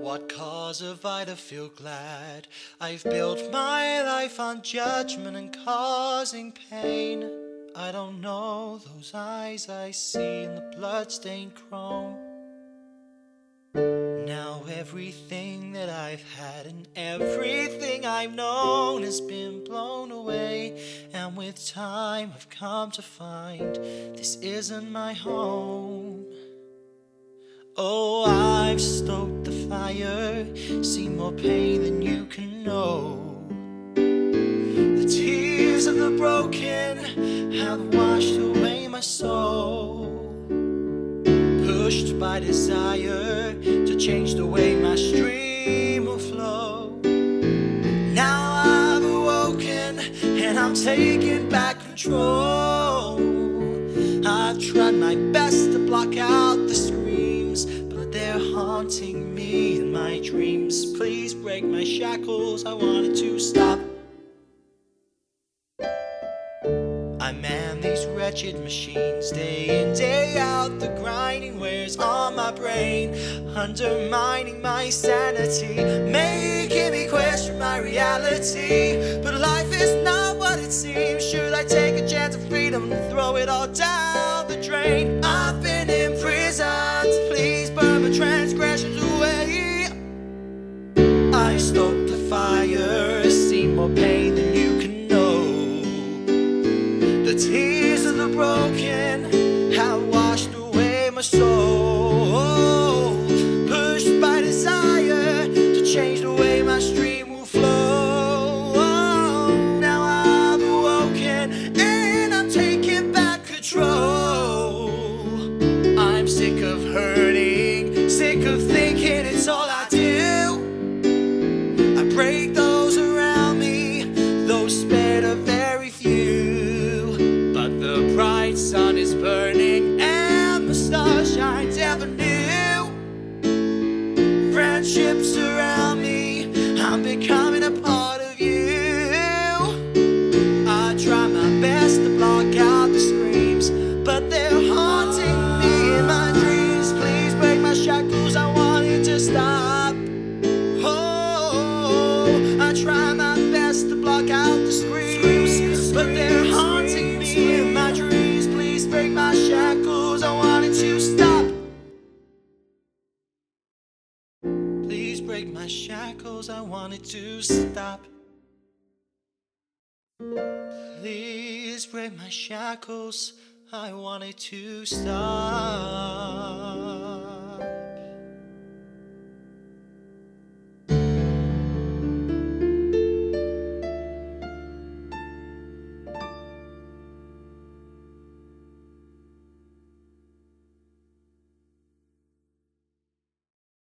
What cause have I to feel glad? I've built my life on judgment and causing pain. I don't know those eyes I see in the bloodstained chrome. Now everything that I've had and everything I've known has been blown away. And with time I've come to find this isn't my home. Oh, I've stoked the fire, seen more pain than you can know. The tears of the broken have washed away my soul. Pushed by desire to change the way my stream will flow. Now I've awoken and I'm taking back control. I've tried my best to block out the screams, but they're haunting me in my dreams. Please break my shackles, I wanted to stop. I man these wretched machines day in, day out. The grinding wears on my brain, undermining my sanity, making me question my reality. But life is not what it seems. Should I take a chance of freedom and throw it all down the drain? I've been imprisoned, please burn my transgressions away. I stoked the fire, seen more pain than you can know. The tears of the broken have washed away my soul. Pushed by desire to change the way my stream will flow. Now I've awoken and I'm taking back control. I'm sick of hurting, sick of thinking it's all I do. I break those around me, those spared are very few. The bright sun is burning and the stars shine ever new. Friendships around me, I'm becoming a part of you. I try my best to block out the screams, but they're haunting me in my dreams. Please break my shackles, I want it to stop. Oh, I try my best to block out the screams, but they're haunting me in my dreams. Please break my shackles, I want it to stop. Please break my shackles, I want it to stop. Please break my shackles, I want it to stop.